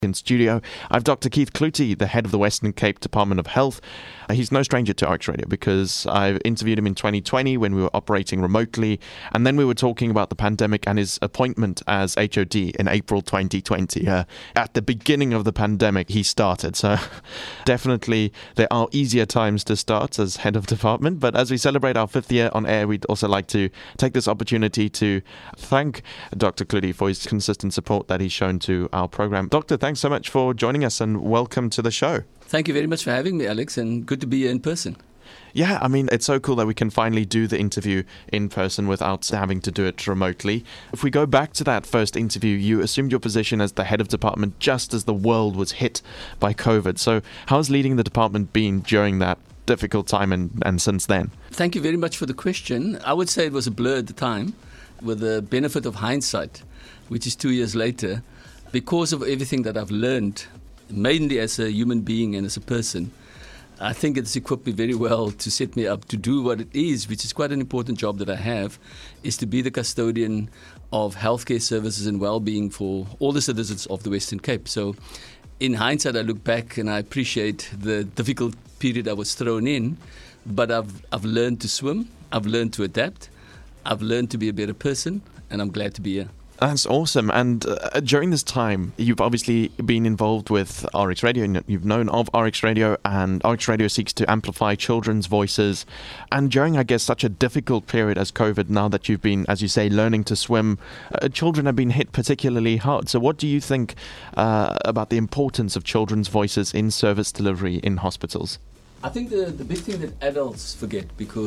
In studio, I have Dr. Keith Cloete, the head of the Western Cape Department of Health. He's no stranger to RX Radio because I interviewed him in 2020 when we were operating remotely, and then we were talking about the pandemic and his appointment as HOD in April 2020. At the beginning of the pandemic, he started, so definitely there are easier times to start as head of department. But as we celebrate our 5th year on air, we'd also like to take this opportunity to thank Dr. Cloete for his consistent support that he's shown to our program. Doctor, thanks so much for joining us and welcome to the show. Thank you very much for having me, Alex, and good to be here in person. Yeah, I mean, it's so cool that we can finally do the interview in person without having to do it remotely. If we go back to that first interview, you assumed your position as the head of department just as the world was hit by COVID. So how's leading the department been during that difficult time and since then? Thank you very much for the question. I would say it was a blur at the time. With the benefit of hindsight, which is 2 years later, because of everything that I've learned, mainly as a human being and as a person, I think it's equipped me very well to set me up to do what it is, which is quite an important job that I have, is to be the custodian of healthcare services and well-being for all the citizens of the Western Cape. So in hindsight, I look back and I appreciate the difficult period I was thrown in, but I've learned to swim, I've learned to adapt, I've learned to be a better person, and I'm glad to be here. That's awesome. And during this time, you've obviously been involved with RX Radio, and you've known of RX Radio, and RX Radio seeks to amplify children's voices. And during, I guess, such a difficult period as COVID, now that you've been, as you say, learning to swim, children have been hit particularly hard. So what do you think about the importance of children's voices in service delivery in hospitals? I think the big thing that adults forget,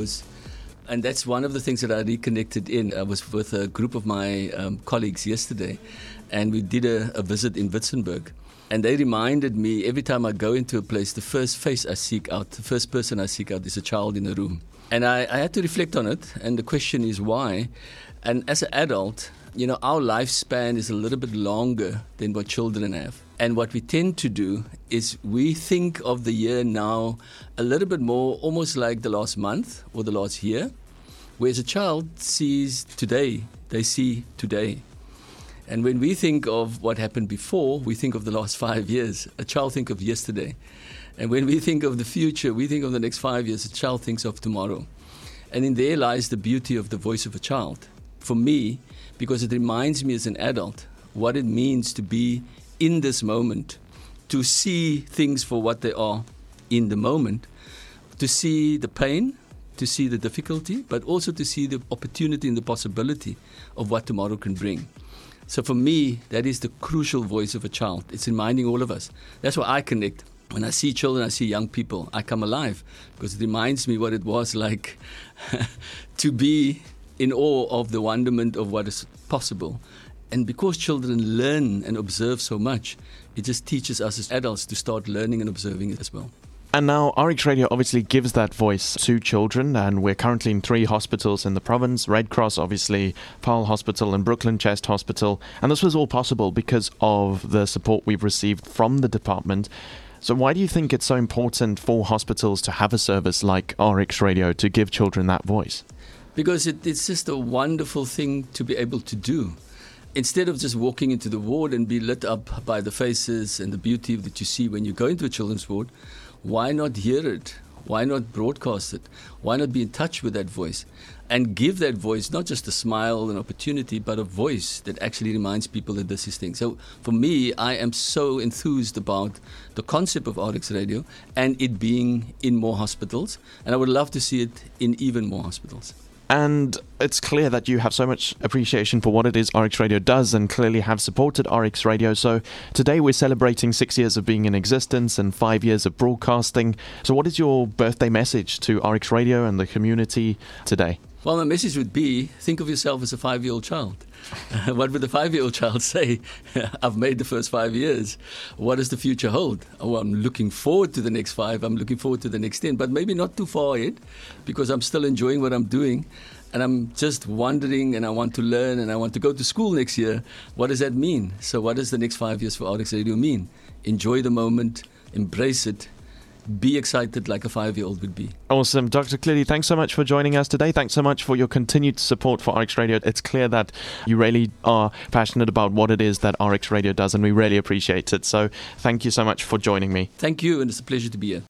and that's one of the things that I reconnected in. I was with a group of my colleagues yesterday, and we did a visit in Witzenberg. And they reminded me, every time I go into a place, the first face I seek out, the first person I seek out is a child in a room. And I had to reflect on it, and the question is why. And as an adult, you know, our lifespan is a little bit longer than what children have. And what we tend to do is we think of the year now a little bit more almost like the last month or the last year, whereas a child sees today, they see today. And when we think of what happened before, we think of the last 5 years. A child thinks of yesterday. And when we think of the future, we think of the next 5 years. A child thinks of tomorrow. And in there lies the beauty of the voice of a child. For me, because it reminds me as an adult what it means to be in this moment, to see things for what they are in the moment, to see the pain, to see the difficulty, but also to see the opportunity and the possibility of what tomorrow can bring. So for me, that is the crucial voice of a child. It's reminding all of us. That's why I connect. When I see children, I see young people, I come alive because it reminds me what it was like to be in awe of the wonderment of what is possible. And because children learn and observe so much, it just teaches us as adults to start learning and observing it as well. And now RX Radio obviously gives that voice to children, and we're currently in 3 hospitals in the province, Red Cross, obviously, Paarl Hospital and Brooklyn Chest Hospital. And this was all possible because of the support we've received from the department. So why do you think it's so important for hospitals to have a service like RX Radio to give children that voice? Because it's just a wonderful thing to be able to do. Instead of just walking into the ward and be lit up by the faces and the beauty that you see when you go into a children's ward, why not hear it? Why not broadcast it? Why not be in touch with that voice? And give that voice not just a smile and opportunity, but a voice that actually reminds people that this is thing. So for me, I am so enthused about the concept of RX Radio and it being in more hospitals. And I would love to see it in even more hospitals. And it's clear that you have so much appreciation for what it is RX Radio does and clearly have supported RX Radio. So today we're celebrating 6 years of being in existence and 5 years of broadcasting. So what is your birthday message to RX Radio and the community today? Well, my message would be, think of yourself as a 5-year-old child. What would the 5-year-old child say? I've made the first 5 years. What does the future hold? Oh, I'm looking forward to the next 5. I'm looking forward to the next 10, but maybe not too far ahead because I'm still enjoying what I'm doing. And I'm just wondering, and I want to learn, and I want to go to school next year. What does that mean? So what does the next 5 years for RX Radio mean? Enjoy the moment, embrace it, be excited like a 5-year-old would be. Awesome. Dr. Cleary, thanks so much for joining us today. Thanks so much for your continued support for RX Radio. It's clear that you really are passionate about what it is that RX Radio does, and we really appreciate it. So thank you so much for joining me. Thank you, and it's a pleasure to be here.